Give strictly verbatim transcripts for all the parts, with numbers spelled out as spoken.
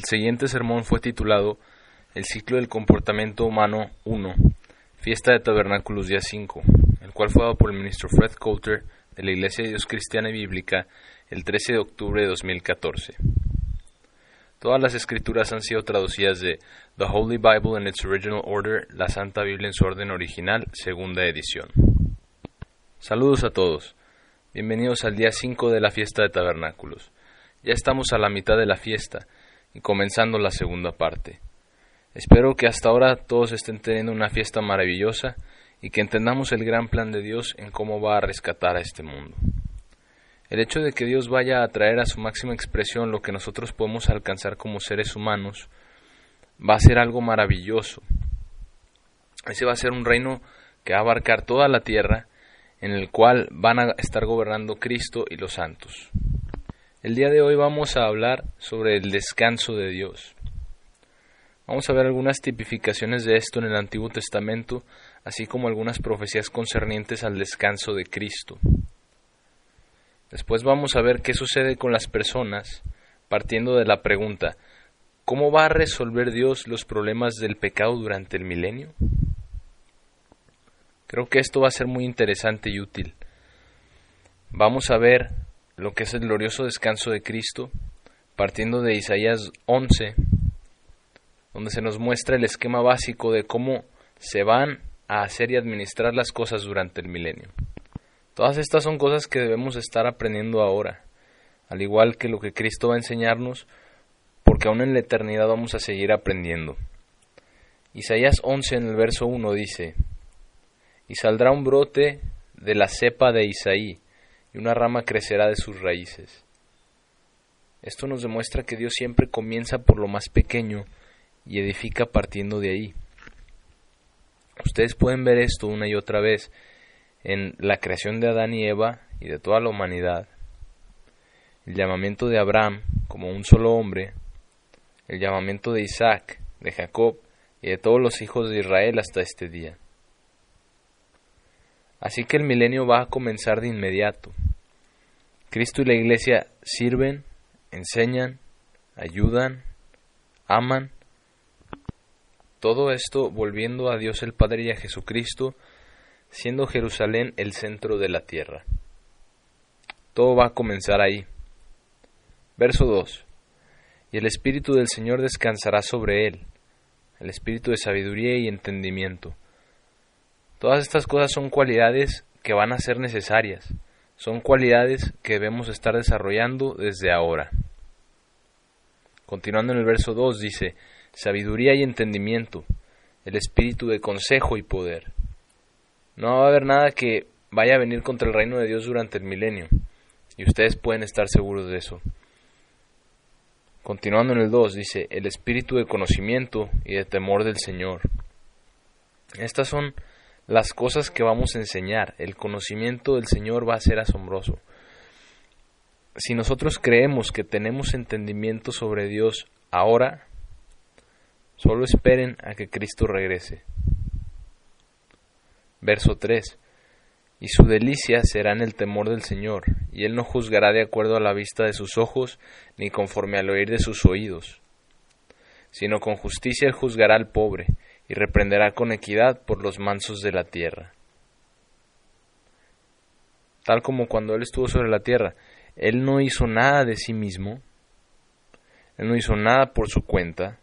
siguiente sermón fue titulado El ciclo del comportamiento humano uno, Fiesta de Tabernáculos día cinco, el cual fue dado por el ministro Fred Coulter de la Iglesia de Dios Cristiana y Bíblica el trece de octubre de dos mil catorce. Todas las escrituras han sido traducidas de The Holy Bible in its Original Order, la Santa Biblia en su orden original, segunda edición. Saludos a todos. Bienvenidos al día cinco de la Fiesta de Tabernáculos. Ya estamos a la mitad de la fiesta y comenzando la segunda parte. Espero que hasta ahora todos estén teniendo una fiesta maravillosa y que entendamos el gran plan de Dios en cómo va a rescatar a este mundo. El hecho de que Dios vaya a traer a su máxima expresión lo que nosotros podemos alcanzar como seres humanos va a ser algo maravilloso. Ese va a ser un reino que va a abarcar toda la tierra, en el cual van a estar gobernando Cristo y los santos. El día de hoy vamos a hablar sobre el descanso de Dios. Vamos a ver algunas tipificaciones de esto en el Antiguo Testamento, así como algunas profecías concernientes al descanso de Cristo. Después vamos a ver qué sucede con las personas, partiendo de la pregunta, ¿cómo va a resolver Dios los problemas del pecado durante el milenio? Creo que esto va a ser muy interesante y útil. Vamos a ver lo que es el glorioso descanso de Cristo, partiendo de Isaías once, donde se nos muestra el esquema básico de cómo se van a hacer y administrar las cosas durante el milenio. Todas estas son cosas que debemos estar aprendiendo ahora, al igual que lo que Cristo va a enseñarnos, porque aún en la eternidad vamos a seguir aprendiendo. Isaías once en el verso uno dice: Y saldrá un brote de la cepa de Isaí, y una rama crecerá de sus raíces. Esto nos demuestra que Dios siempre comienza por lo más pequeño y edifica partiendo de ahí. Ustedes pueden ver esto una y otra vez en la creación de Adán y Eva y de toda la humanidad, el llamamiento de Abraham como un solo hombre, el llamamiento de Isaac, de Jacob y de todos los hijos de Israel hasta este día. Así que el milenio va a comenzar de inmediato. Cristo y la Iglesia sirven, enseñan, ayudan, aman. Todo esto volviendo a Dios el Padre y a Jesucristo, siendo Jerusalén el centro de la tierra. Todo va a comenzar ahí. Verso dos. Y el Espíritu del Señor descansará sobre él, el Espíritu de sabiduría y entendimiento. Todas estas cosas son cualidades que van a ser necesarias, son cualidades que debemos estar desarrollando desde ahora. Continuando en el verso dos dice, sabiduría y entendimiento, el espíritu de consejo y poder. No va a haber nada que vaya a venir contra el reino de Dios durante el milenio, y ustedes pueden estar seguros de eso. Continuando en el dos dice, el espíritu de conocimiento y de temor del Señor. Estas son las cosas que vamos a enseñar. El conocimiento del Señor va a ser asombroso. Si nosotros creemos que tenemos entendimiento sobre Dios ahora, solo esperen a que Cristo regrese. Verso tres. Y su delicia será en el temor del Señor, y Él no juzgará de acuerdo a la vista de sus ojos, ni conforme al oír de sus oídos, sino con justicia Él juzgará al pobre, y reprenderá con equidad por los mansos de la tierra. Tal como cuando Él estuvo sobre la tierra, Él no hizo nada de sí mismo, Él no hizo nada por su cuenta,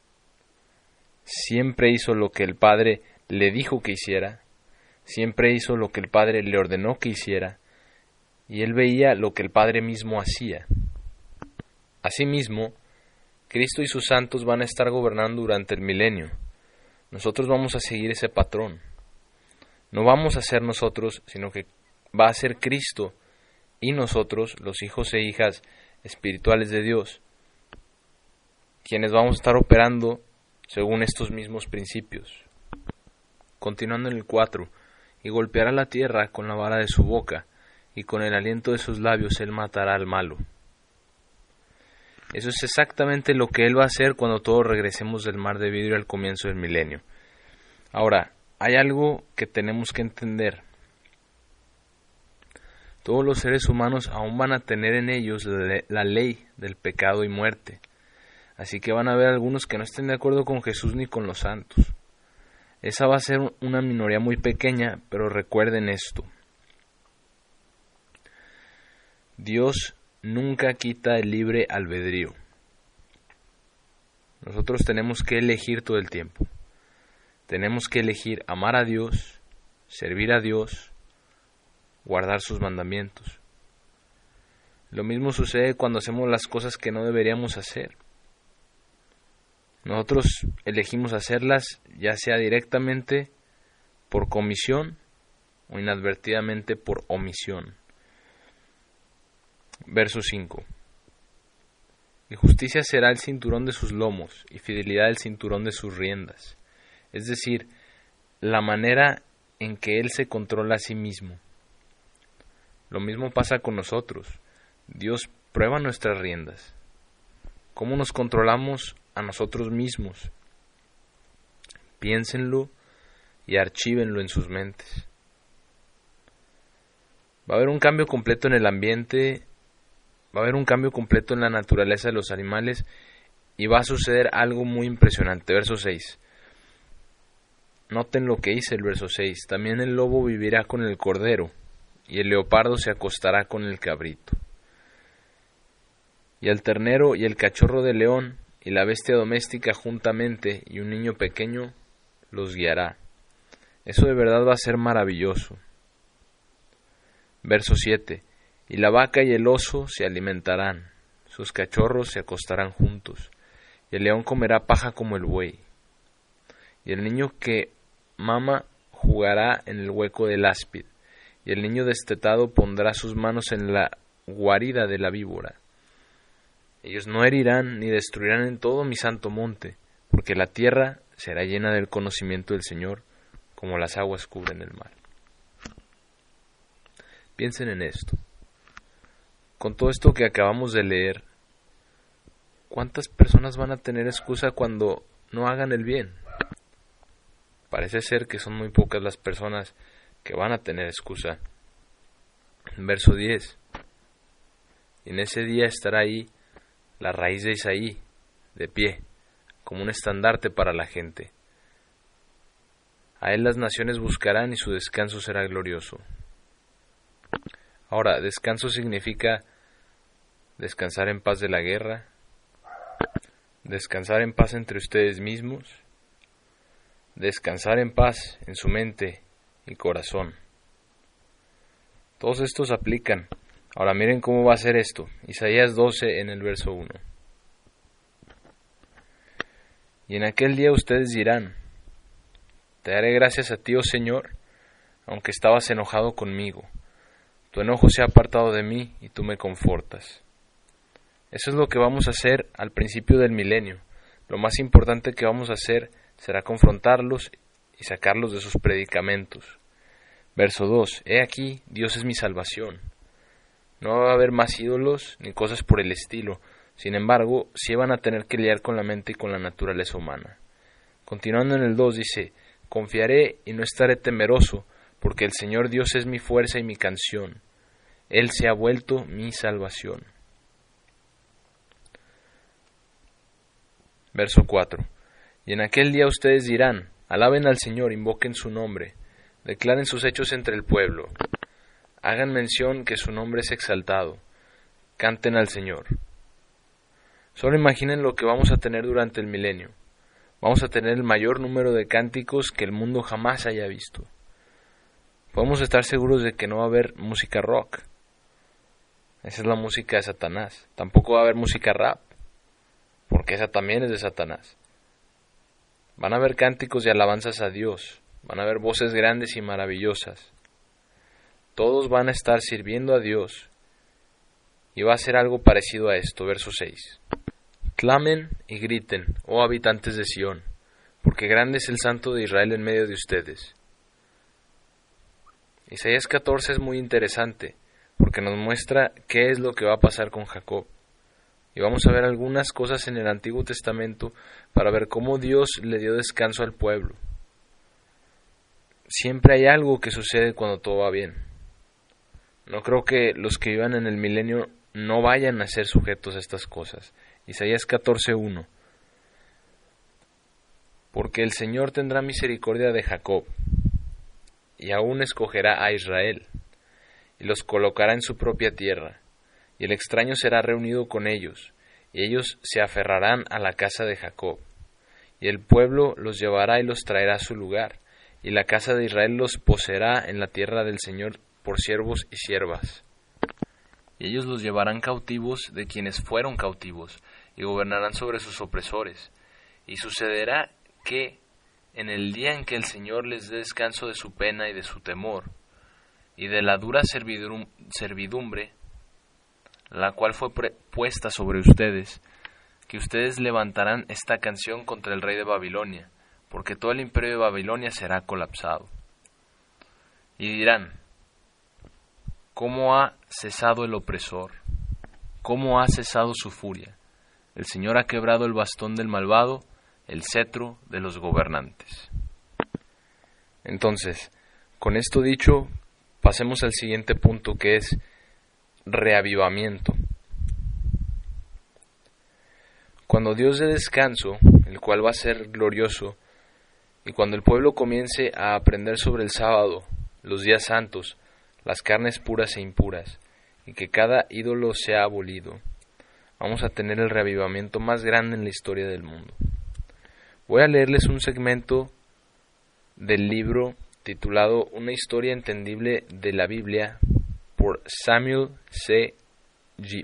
siempre hizo lo que el Padre le dijo que hiciera, siempre hizo lo que el Padre le ordenó que hiciera, y Él veía lo que el Padre mismo hacía. Asimismo, Cristo y sus santos van a estar gobernando durante el milenio. Nosotros vamos a seguir ese patrón. No vamos a ser nosotros, sino que va a ser Cristo y nosotros, los hijos e hijas espirituales de Dios, quienes vamos a estar operando según estos mismos principios. Continuando en el cuatro, y golpeará la tierra con la vara de su boca, y con el aliento de sus labios Él matará al malo. Eso es exactamente lo que Él va a hacer cuando todos regresemos del mar de vidrio al comienzo del milenio. Ahora, hay algo que tenemos que entender. Todos los seres humanos aún van a tener en ellos la ley del pecado y muerte. Así que van a haber algunos que no estén de acuerdo con Jesús ni con los santos. Esa va a ser una minoría muy pequeña, pero recuerden esto. Dios nunca quita el libre albedrío. Nosotros tenemos que elegir todo el tiempo. Tenemos que elegir amar a Dios, servir a Dios, guardar sus mandamientos. Lo mismo sucede cuando hacemos las cosas que no deberíamos hacer. Nosotros elegimos hacerlas ya sea directamente por comisión o inadvertidamente por omisión. Verso cinco. Y justicia será el cinturón de sus lomos, y fidelidad el cinturón de sus riendas. Es decir, la manera en que Él se controla a sí mismo. Lo mismo pasa con nosotros. Dios prueba nuestras riendas. ¿Cómo nos controlamos a nosotros mismos? Piénsenlo y archívenlo en sus mentes. Va a haber un cambio completo en el ambiente, va a haber un cambio completo en la naturaleza de los animales y va a suceder algo muy impresionante. Verso seis. Noten lo que dice el verso seis. También el lobo vivirá con el cordero y el leopardo se acostará con el cabrito. Y el ternero y el cachorro de león y la bestia doméstica juntamente y un niño pequeño los guiará. Eso de verdad va a ser maravilloso. Verso siete. Y la vaca y el oso se alimentarán, sus cachorros se acostarán juntos, y el león comerá paja como el buey. Y el niño que mama jugará en el hueco del áspid, y el niño destetado pondrá sus manos en la guarida de la víbora. Ellos no herirán ni destruirán en todo mi santo monte, porque la tierra será llena del conocimiento del Señor, como las aguas cubren el mar. Piensen en esto. Con todo esto que acabamos de leer, ¿cuántas personas van a tener excusa cuando no hagan el bien? Parece ser que son muy pocas las personas que van a tener excusa. Verso diez. Y en ese día estará ahí la raíz de Isaí, de pie, como un estandarte para la gente. A él las naciones buscarán y su descanso será glorioso. Ahora, descanso significa descansar en paz de la guerra, descansar en paz entre ustedes mismos, descansar en paz en su mente y corazón. Todos estos aplican. Ahora miren cómo va a ser esto. Isaías doce en el verso uno. Y en aquel día ustedes dirán, te daré gracias a ti, oh Señor, aunque estabas enojado conmigo. Tu enojo se ha apartado de mí y tú me confortas. Eso es lo que vamos a hacer al principio del milenio. Lo más importante que vamos a hacer será confrontarlos y sacarlos de sus predicamentos. Verso dos. He aquí, Dios es mi salvación. No va a haber más ídolos ni cosas por el estilo. Sin embargo, sí van a tener que lidiar con la mente y con la naturaleza humana. Continuando en el dos dice, confiaré y no estaré temeroso, porque el Señor Dios es mi fuerza y mi canción. Él se ha vuelto mi salvación. Verso cuatro. Y en aquel día ustedes dirán, alaben al Señor, invoquen su nombre, declaren sus hechos entre el pueblo, hagan mención que su nombre es exaltado, canten al Señor. Solo imaginen lo que vamos a tener durante el milenio. Vamos a tener el mayor número de cánticos que el mundo jamás haya visto. Podemos estar seguros de que no va a haber música rock. Esa es la música de Satanás. Tampoco va a haber música rap, porque esa también es de Satanás. Van a haber cánticos de alabanzas a Dios. Van a haber voces grandes y maravillosas. Todos van a estar sirviendo a Dios. Y va a ser algo parecido a esto, verso seis. Clamen y griten, oh habitantes de Sión, porque grande es el Santo de Israel en medio de ustedes. Isaías catorce es muy interesante, porque nos muestra qué es lo que va a pasar con Jacob. Y vamos a ver algunas cosas en el Antiguo Testamento para ver cómo Dios le dio descanso al pueblo. Siempre hay algo que sucede cuando todo va bien. No creo que los que vivan en el milenio no vayan a ser sujetos a estas cosas. Isaías catorce uno. Porque el Señor tendrá misericordia de Jacob, y aún escogerá a Israel, y los colocará en su propia tierra, y el extraño será reunido con ellos, y ellos se aferrarán a la casa de Jacob, y el pueblo los llevará y los traerá a su lugar, y la casa de Israel los poseerá en la tierra del Señor por siervos y siervas. Y ellos los llevarán cautivos de quienes fueron cautivos, y gobernarán sobre sus opresores. Y sucederá que, en el día en que el Señor les dé descanso de su pena y de su temor, y de la dura servidum- servidumbre, la cual fue pre- puesta sobre ustedes, que ustedes levantarán esta canción contra el rey de Babilonia, porque todo el imperio de Babilonia será colapsado. Y dirán, ¿cómo ha cesado el opresor? ¿Cómo ha cesado su furia? El Señor ha quebrado el bastón del malvado, el cetro de los gobernantes. Entonces, con esto dicho, pasemos al siguiente punto, que es reavivamiento. Cuando Dios dé descanso, el cual va a ser glorioso, y cuando el pueblo comience a aprender sobre el sábado, los días santos, las carnes puras e impuras, y que cada ídolo sea abolido, vamos a tener el reavivamiento más grande en la historia del mundo. Voy a leerles un segmento del libro titulado Una historia entendible de la Biblia por Samuel C. Jeep.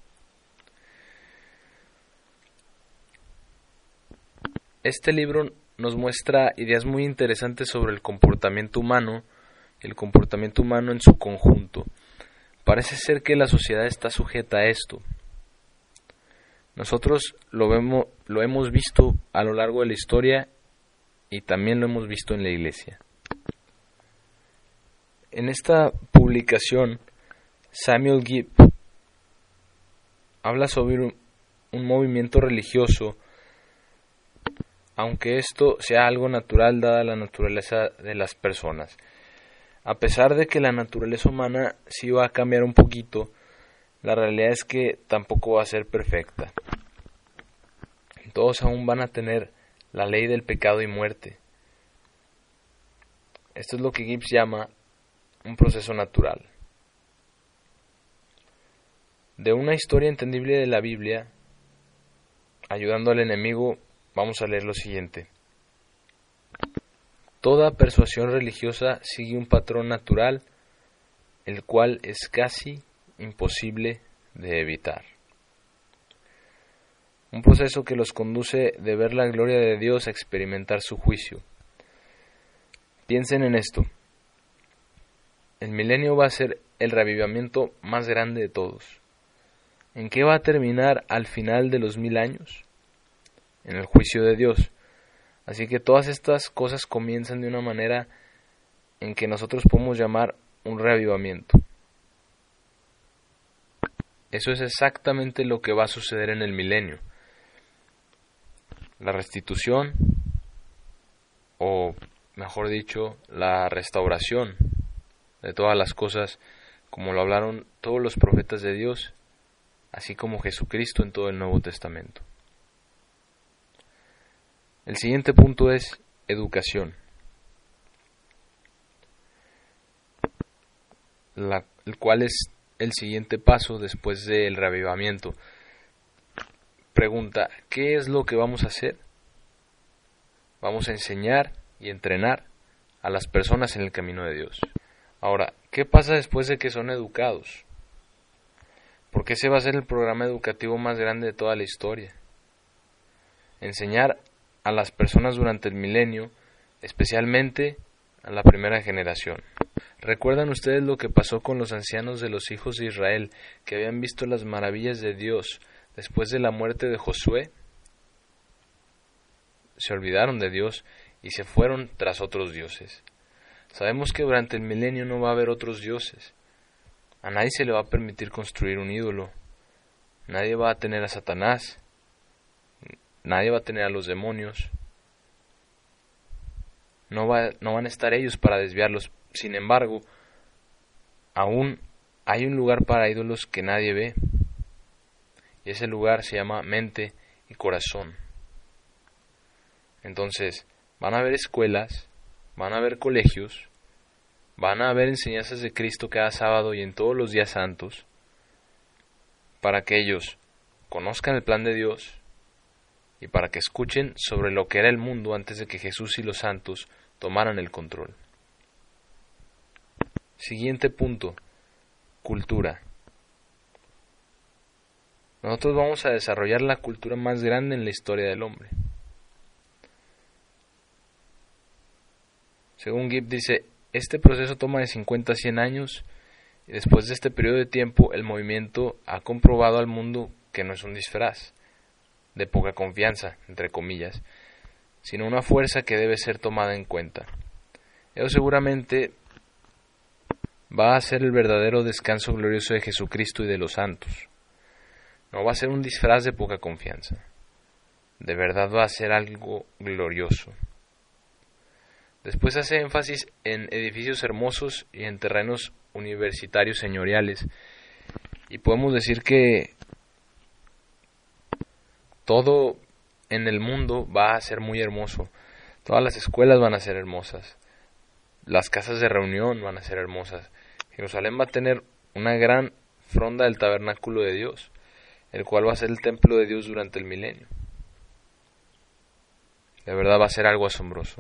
Este libro nos muestra ideas muy interesantes sobre el comportamiento humano, el comportamiento humano en su conjunto. Parece ser que la sociedad está sujeta a esto. Nosotros lo vemos, lo hemos visto a lo largo de la historia y también lo hemos visto en la iglesia. En esta publicación, Samuel Gibb habla sobre un, un movimiento religioso, aunque esto sea algo natural dada la naturaleza de las personas. A pesar de que la naturaleza humana sí va a cambiar un poquito, la realidad es que tampoco va a ser perfecta. Todos aún van a tener la ley del pecado y muerte. Esto es lo que Gibbs llama un proceso natural. De una historia entendible de la Biblia, ayudando al enemigo, vamos a leer lo siguiente. Toda persuasión religiosa sigue un patrón natural, el cual es casi imposible de evitar. Un proceso que los conduce de ver la gloria de Dios a experimentar su juicio. Piensen en esto. El milenio va a ser el reavivamiento más grande de todos. ¿En qué va a terminar al final de los mil años? En el juicio de Dios. Así que todas estas cosas comienzan de una manera en que nosotros podemos llamar un reavivamiento. Eso es exactamente lo que va a suceder en el milenio. La restitución, o mejor dicho, la restauración de todas las cosas, como lo hablaron todos los profetas de Dios, así como Jesucristo en todo el Nuevo Testamento. El siguiente punto es educación, la, el cual es el siguiente paso después del reavivamiento. Pregunta, ¿qué es lo que vamos a hacer? Vamos a enseñar y entrenar a las personas en el camino de Dios. Ahora, ¿qué pasa después de que son educados? Porque ese va a ser el programa educativo más grande de toda la historia. Enseñar a las personas durante el milenio, especialmente a la primera generación. ¿Recuerdan ustedes lo que pasó con los ancianos de los hijos de Israel que habían visto las maravillas de Dios después de la muerte de Josué? Se olvidaron de Dios y se fueron tras otros dioses. Sabemos que durante el milenio no va a haber otros dioses. A nadie se le va a permitir construir un ídolo. Nadie va a tener a Satanás. Nadie va a tener a los demonios. No, va, no van a estar ellos para desviarlos. Sin embargo, aún hay un lugar para ídolos que nadie ve. y ese lugar se llama mente y corazón. Entonces, van a haber escuelas, van a haber colegios, van a haber enseñanzas de Cristo cada sábado y en todos los días santos, para que ellos conozcan el plan de Dios y para que escuchen sobre lo que era el mundo antes de que Jesús y los santos tomaran el control. Siguiente punto, cultura. Nosotros vamos a desarrollar la cultura más grande en la historia del hombre. Según Gibb dice, este proceso toma de cincuenta a cien años y después de este periodo de tiempo el movimiento ha comprobado al mundo que no es un disfraz de poca confianza, entre comillas, sino una fuerza que debe ser tomada en cuenta. Eso seguramente va a ser el verdadero descanso glorioso de Jesucristo y de los santos. No va a ser un disfraz de poca confianza. De verdad va a ser algo glorioso. Después hace énfasis en edificios hermosos y en terrenos universitarios señoriales. Y podemos decir que todo en el mundo va a ser muy hermoso. Todas las escuelas van a ser hermosas. Las casas de reunión van a ser hermosas. Jerusalén va a tener una gran fronda del tabernáculo de Dios, el cual va a ser el templo de Dios durante el milenio. De verdad va a ser algo asombroso.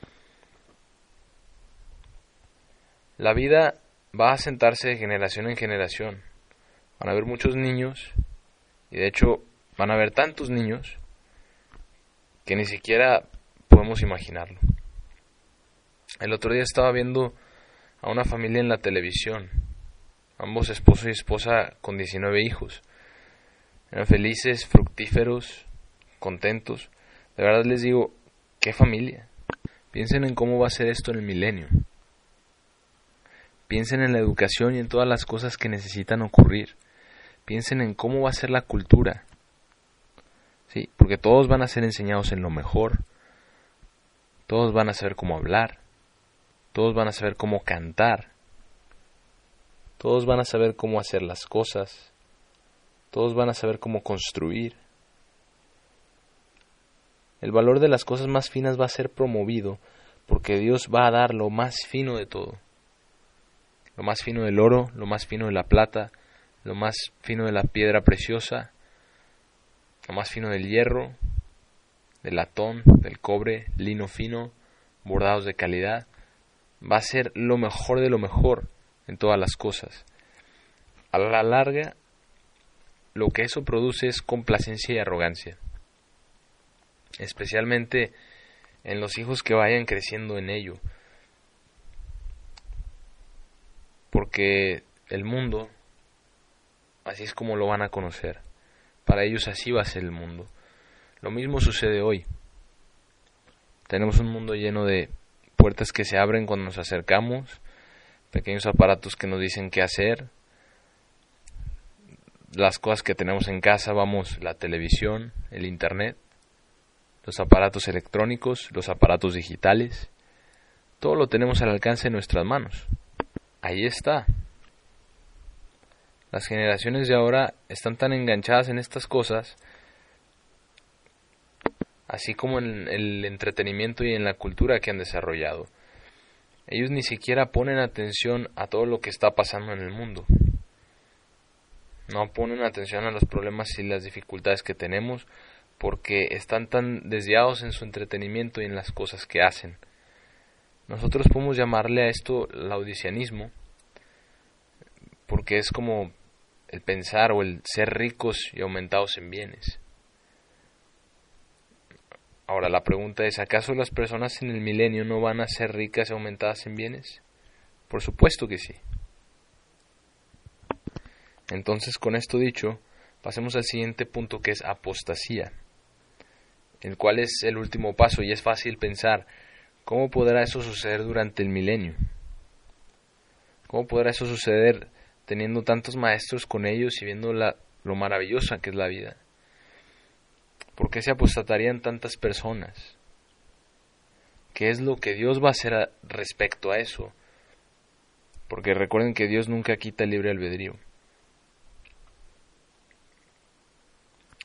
La vida va a sentarse de generación en generación. Van a haber muchos niños, y de hecho van a haber tantos niños que ni siquiera podemos imaginarlo. El otro día estaba viendo a una familia en la televisión, ambos esposo y esposa con diecinueve hijos. Eran felices, fructíferos, contentos. De verdad les digo, ¿qué familia? Piensen en cómo va a ser esto en el milenio. Piensen en la educación y en todas las cosas que necesitan ocurrir. Piensen en cómo va a ser la cultura. Sí, porque todos van a ser enseñados en lo mejor. Todos van a saber cómo hablar. Todos van a saber cómo cantar. Todos van a saber cómo hacer las cosas. Todos van a saber cómo construir. El valor de las cosas más finas va a ser promovido porque Dios va a dar lo más fino de todo. Lo más fino del oro, lo más fino de la plata, lo más fino de la piedra preciosa, lo más fino del hierro, del latón, del cobre, lino fino, bordados de calidad. Va a ser lo mejor de lo mejor en todas las cosas. A la larga, lo que eso produce es complacencia y arrogancia, especialmente en los hijos que vayan creciendo en ello, porque el mundo, así es como lo van a conocer. Para ellos así va a ser el mundo. Lo mismo sucede hoy. Tenemos un mundo lleno de puertas que se abren cuando nos acercamos, pequeños aparatos que nos dicen qué hacer, las cosas que tenemos en casa, vamos, la televisión, el internet, los aparatos electrónicos, los aparatos digitales, todo lo tenemos al alcance de nuestras manos. Ahí está. Las generaciones de ahora están tan enganchadas en estas cosas, así como en el entretenimiento y en la cultura que han desarrollado. Ellos ni siquiera ponen atención a todo lo que está pasando en el mundo. No ponen atención a los problemas y las dificultades que tenemos porque están tan desviados en su entretenimiento y en las cosas que hacen. Nosotros podemos llamarle a esto laodiceanismo, porque es como el pensar o el ser ricos y aumentados en bienes. Ahora la pregunta es, ¿acaso las personas en el milenio no van a ser ricas y aumentadas en bienes? Por supuesto que sí. Entonces, con esto dicho, pasemos al siguiente punto, que es apostasía, el cual es el último paso, y es fácil pensar, ¿cómo podrá eso suceder durante el milenio? ¿Cómo podrá eso suceder teniendo tantos maestros con ellos y viendo la, lo maravillosa que es la vida? ¿Por qué se apostatarían tantas personas? ¿Qué es lo que Dios va a hacer a, respecto a eso? Porque recuerden que Dios nunca quita el libre albedrío.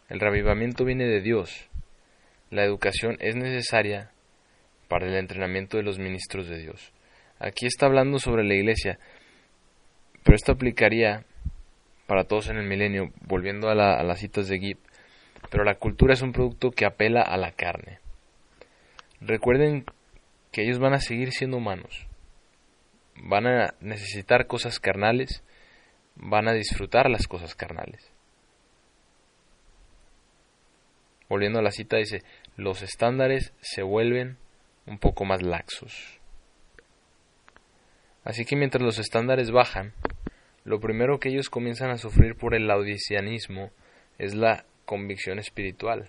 El reavivamiento viene de Dios. La educación es necesaria para el entrenamiento de los ministros de Dios. Aquí está hablando sobre la iglesia, pero esto aplicaría para todos en el milenio, volviendo a, la, a las citas de Gibb. Pero la cultura es un producto que apela a la carne. Recuerden que ellos van a seguir siendo humanos. Van a necesitar cosas carnales, van a disfrutar las cosas carnales. Volviendo a la cita, dice, los estándares se vuelven un poco más laxos. Así que mientras los estándares bajan, lo primero que ellos comienzan a sufrir por el laodiceanismo es la convicción espiritual.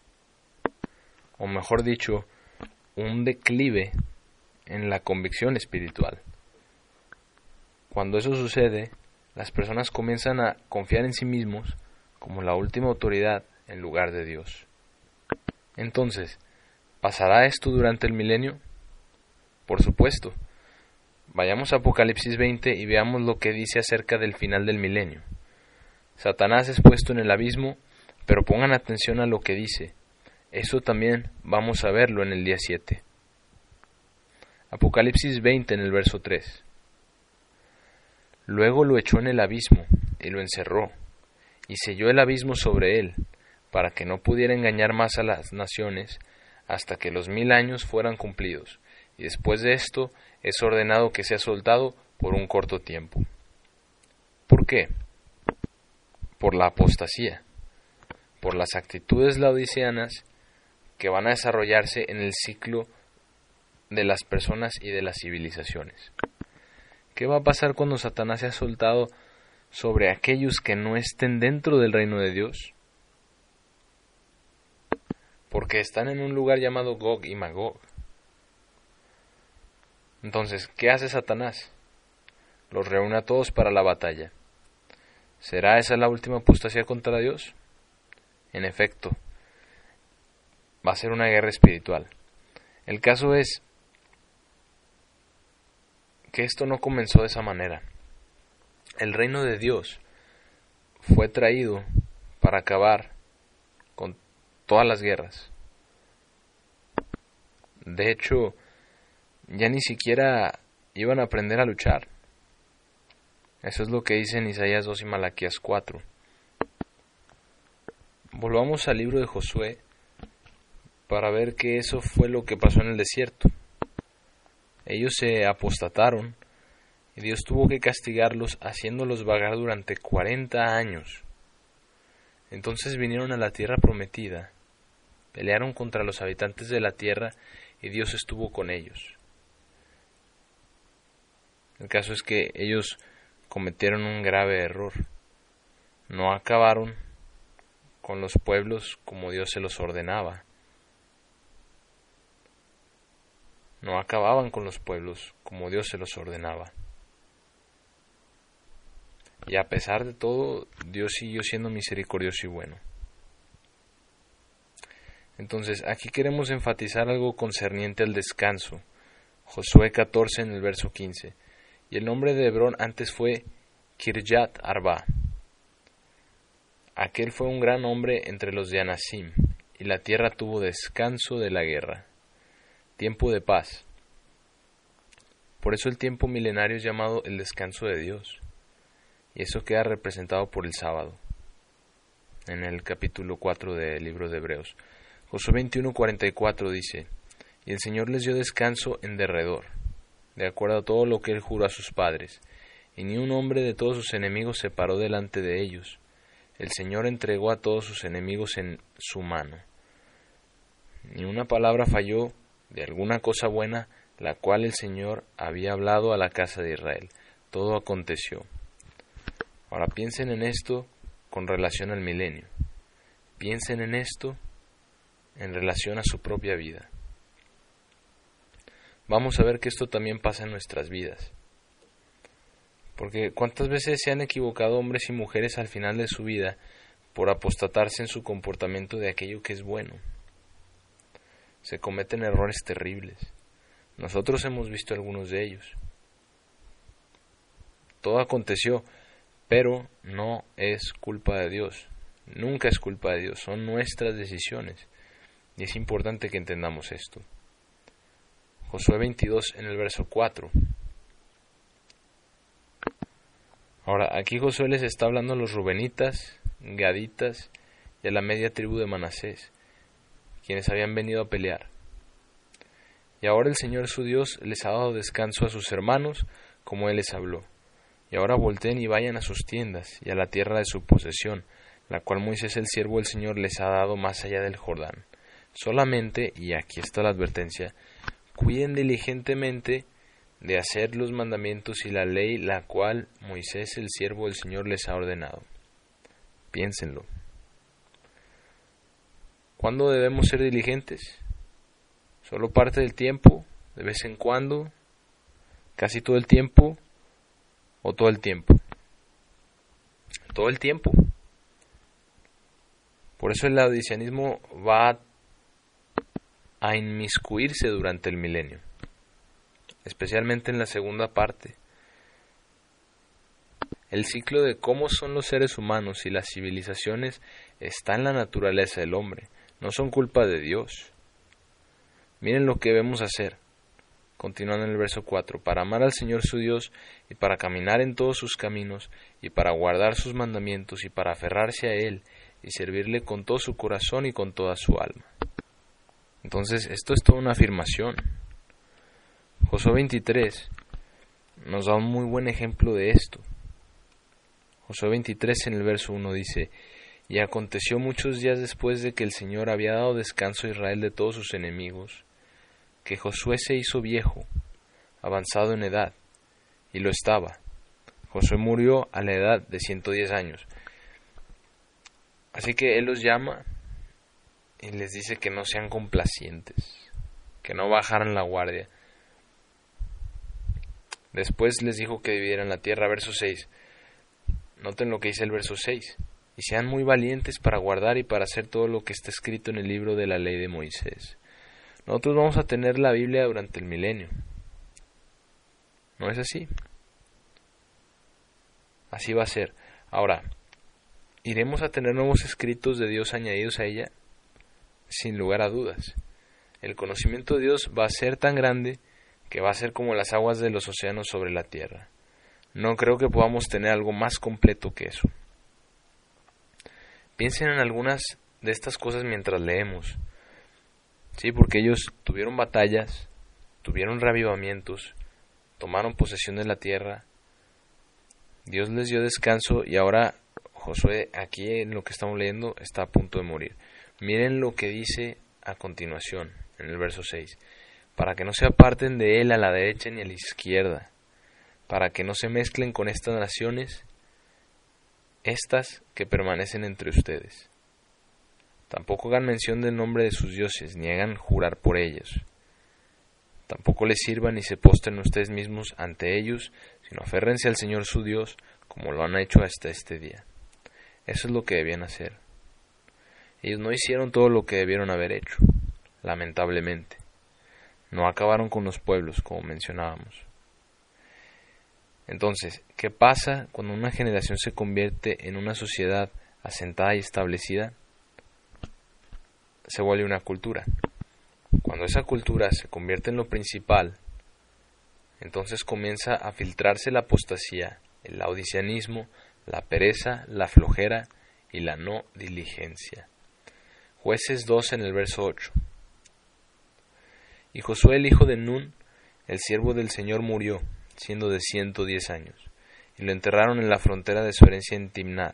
O mejor dicho, un declive en la convicción espiritual. Cuando eso sucede, las personas comienzan a confiar en sí mismos como la última autoridad en lugar de Dios. Entonces, ¿pasará esto durante el milenio? Por supuesto. Vayamos a Apocalipsis veinte y veamos lo que dice acerca del final del milenio. Satanás es puesto en el abismo, pero pongan atención a lo que dice. Eso también vamos a verlo en el día siete. Apocalipsis veinte en el verso tres. Luego lo echó en el abismo y lo encerró, y selló el abismo sobre él, para que no pudiera engañar más a las naciones hasta que los mil años fueran cumplidos, y después de esto es ordenado que sea soltado por un corto tiempo. ¿Por qué? Por la apostasía, por las actitudes laodiceanas que van a desarrollarse en el ciclo de las personas y de las civilizaciones. ¿Qué va a pasar cuando Satanás sea soltado sobre aquellos que no estén dentro del reino de Dios? Porque están en un lugar llamado Gog y Magog. Entonces, ¿qué hace Satanás? Los reúne a todos para la batalla. ¿Será esa la última apostasía contra Dios? En efecto, va a ser una guerra espiritual. El caso es que esto no comenzó de esa manera. El reino de Dios fue traído para acabar con todas las guerras. De hecho, ya ni siquiera iban a aprender a luchar. Eso es lo que dicen Isaías dos y Malaquías cuatro. Volvamos al libro de Josué para ver que eso fue lo que pasó en el desierto. Ellos se apostataron y Dios tuvo que castigarlos haciéndolos vagar durante cuarenta años. Entonces vinieron a la tierra prometida, pelearon contra los habitantes de la tierra y Dios estuvo con ellos. El caso es que ellos cometieron un grave error. No acabaron con los pueblos como Dios se los ordenaba. No acababan con los pueblos como Dios se los ordenaba. Y a pesar de todo, Dios siguió siendo misericordioso y bueno. Entonces, aquí queremos enfatizar algo concerniente al descanso. Josué catorce en el verso quince. Y el nombre de Hebrón antes fue Kirjat Arba. Aquel fue un gran hombre entre los de Anasim, y la tierra tuvo descanso de la guerra. Tiempo de paz. Por eso el tiempo milenario es llamado el descanso de Dios. Y eso queda representado por el sábado, en el capítulo cuatro del libro de Hebreos. Josué veintiuno cuarenta y cuatro dice, y el Señor les dio descanso en derredor, de acuerdo a todo lo que Él juró a sus padres, y ni un hombre de todos sus enemigos se paró delante de ellos. El Señor entregó a todos sus enemigos en su mano. Ni una palabra falló de alguna cosa buena, la cual el Señor había hablado a la casa de Israel. Todo aconteció. Ahora piensen en esto con relación al milenio. Piensen en esto en relación a su propia vida. Vamos a ver que esto también pasa en nuestras vidas. Porque ¿cuántas veces se han equivocado hombres y mujeres al final de su vida por apostatarse en su comportamiento de aquello que es bueno? Se cometen errores terribles. Nosotros hemos visto algunos de ellos. Todo aconteció, pero no es culpa de Dios. Nunca es culpa de Dios, son nuestras decisiones. Y es importante que entendamos esto. Josué veintidós en el verso cuatro. Ahora, aquí Josué les está hablando a los rubenitas, gaditas y a la media tribu de Manasés, quienes habían venido a pelear. Y ahora el Señor su Dios les ha dado descanso a sus hermanos, como Él les habló. Y ahora volteen y vayan a sus tiendas y a la tierra de su posesión, la cual Moisés el siervo del Señor les ha dado más allá del Jordán. Solamente, y aquí está la advertencia, cuiden diligentemente de hacer los mandamientos y la ley, la cual Moisés el siervo del Señor les ha ordenado. Piénsenlo. ¿Cuándo debemos ser diligentes? ¿Solo parte del tiempo? ¿De vez en cuando? ¿Casi todo el tiempo? ¿O todo el tiempo? Todo el tiempo. Por eso el laodiceanismo va a inmiscuirse durante el milenio, especialmente en la segunda parte. El ciclo de cómo son los seres humanos y las civilizaciones está en la naturaleza del hombre, no son culpa de Dios. Miren lo que debemos hacer, continuando en el verso cuatro, para amar al Señor su Dios y para caminar en todos sus caminos y para guardar sus mandamientos y para aferrarse a Él y servirle con todo su corazón y con toda su alma. Entonces, esto es toda una afirmación. Josué veintitrés nos da un muy buen ejemplo de esto. Josué veintitrés en el verso uno dice: Y aconteció muchos días después de que el Señor había dado descanso a Israel de todos sus enemigos, que Josué se hizo viejo, avanzado en edad, y lo estaba. Josué murió a la edad de ciento diez años. Así que Él los llama y les dice que no sean complacientes, que no bajaran la guardia. Después les dijo que dividieran la tierra, verso seis. Noten lo que dice el verso seis. Y sean muy valientes para guardar y para hacer todo lo que está escrito en el libro de la ley de Moisés. Nosotros vamos a tener la Biblia durante el milenio. ¿No es así? Así va a ser. Ahora, ¿iremos a tener nuevos escritos de Dios añadidos a ella? Sin lugar a dudas. El conocimiento de Dios va a ser tan grande que va a ser como las aguas de los océanos sobre la tierra. No creo que podamos tener algo más completo que eso. Piensen en algunas de estas cosas mientras leemos. Sí, porque ellos tuvieron batallas, tuvieron reavivamientos, tomaron posesión de la tierra. Dios les dio descanso y ahora Josué, aquí en lo que estamos leyendo, está a punto de morir. Miren lo que dice a continuación, en el verso seis. Para que no se aparten de él a la derecha ni a la izquierda, para que no se mezclen con estas naciones, estas que permanecen entre ustedes. Tampoco hagan mención del nombre de sus dioses, ni hagan jurar por ellos. Tampoco les sirvan ni se postren ustedes mismos ante ellos, sino aférrense al Señor su Dios, como lo han hecho hasta este día. Eso es lo que debían hacer. Ellos no hicieron todo lo que debieron haber hecho, lamentablemente. No acabaron con los pueblos, como mencionábamos. Entonces, ¿qué pasa cuando una generación se convierte en una sociedad asentada y establecida? Se vuelve una cultura. Cuando esa cultura se convierte en lo principal, entonces comienza a filtrarse la apostasía, el laodiceanismo, la pereza, la flojera y la no diligencia. Jueces dos en el verso ocho. Y Josué el hijo de Nun, el siervo del Señor, murió, siendo de ciento diez años, y lo enterraron en la frontera de su herencia en Timnat,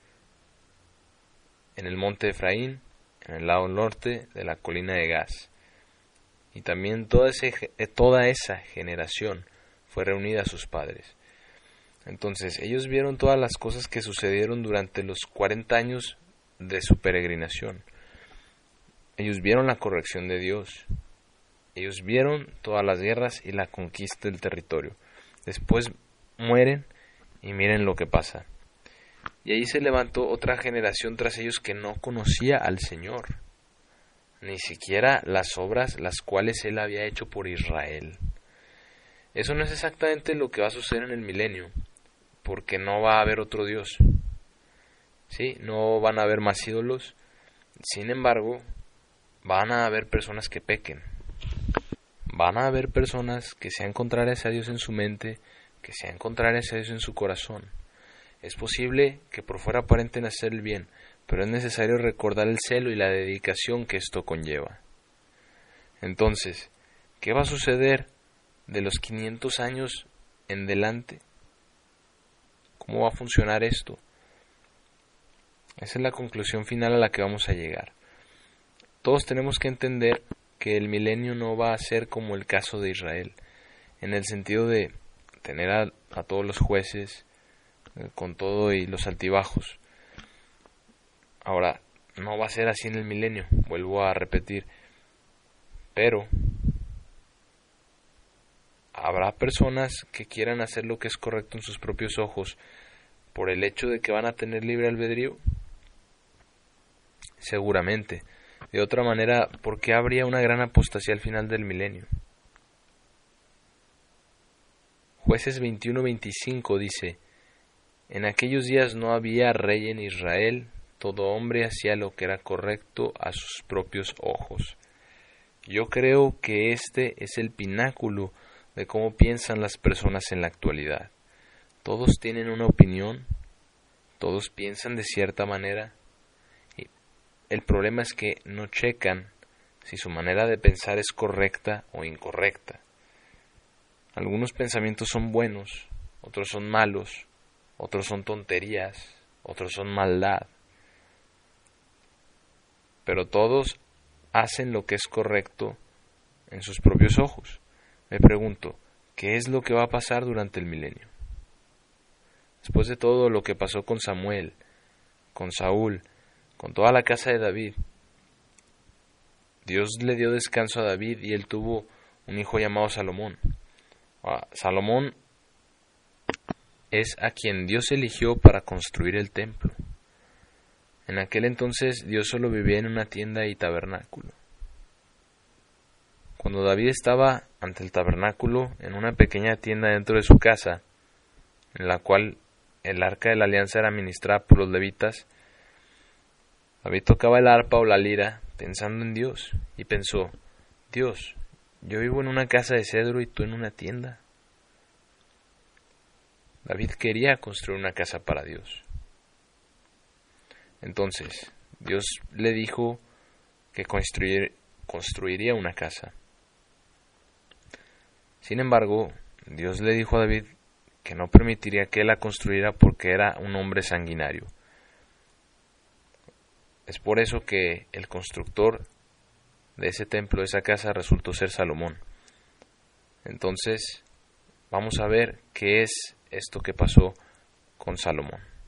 en el monte de Efraín, en el lado norte de la colina de Gaz. Y también toda, ese, toda esa generación fue reunida a sus padres. Entonces ellos vieron todas las cosas que sucedieron durante los cuarenta años de su peregrinación. Ellos vieron la corrección de Dios. Ellos vieron todas las guerras y la conquista del territorio. Después mueren y miren lo que pasa. Y ahí se levantó otra generación tras ellos que no conocía al Señor, ni siquiera las obras las cuales Él había hecho por Israel. Eso no es exactamente lo que va a suceder en el milenio, porque no va a haber otro Dios. Sí, no van a haber más ídolos. Sin embargo, van a haber personas que pequen. Van a haber personas que sean contrarias a Dios en su mente, que sean contrarias a Dios en su corazón. Es posible que por fuera aparenten hacer el bien, pero es necesario recordar el celo y la dedicación que esto conlleva. Entonces, ¿qué va a suceder de los quinientos años en delante? ¿Cómo va a funcionar esto? Esa es la conclusión final a la que vamos a llegar. Todos tenemos que entender que el milenio no va a ser como el caso de Israel, en el sentido de tener a, a todos los jueces eh, con todo y los altibajos. Ahora, no va a ser así en el milenio, vuelvo a repetir, pero habrá personas que quieran hacer lo que es correcto en sus propios ojos por el hecho de que van a tener libre albedrío. Seguramente. De otra manera, ¿por qué habría una gran apostasía al final del milenio? Jueces veintiuno veinticinco dice: en aquellos días no había rey en Israel, todo hombre hacía lo que era correcto a sus propios ojos. Yo creo que este es el pináculo de cómo piensan las personas en la actualidad. Todos tienen una opinión, todos piensan de cierta manera. El problema es que no checan si su manera de pensar es correcta o incorrecta. Algunos pensamientos son buenos, otros son malos, otros son tonterías, otros son maldad. Pero todos hacen lo que es correcto en sus propios ojos. Me pregunto, ¿qué es lo que va a pasar durante el milenio? Después de todo lo que pasó con Samuel, con Saúl, con toda la casa de David, Dios le dio descanso a David y él tuvo un hijo llamado Salomón. Salomón es a quien Dios eligió para construir el templo. En aquel entonces Dios solo vivía en una tienda y tabernáculo. Cuando David estaba ante el tabernáculo, en una pequeña tienda dentro de su casa, en la cual el arca de la alianza era ministrada por los levitas, David tocaba el arpa o la lira pensando en Dios y pensó: Dios, yo vivo en una casa de cedro y tú en una tienda. David quería construir una casa para Dios. Entonces, Dios le dijo que construir, construiría una casa. Sin embargo, Dios le dijo a David que no permitiría que él la construyera porque era un hombre sanguinario. Es por eso que el constructor de ese templo, de esa casa, resultó ser Salomón. Entonces, vamos a ver qué es esto que pasó con Salomón.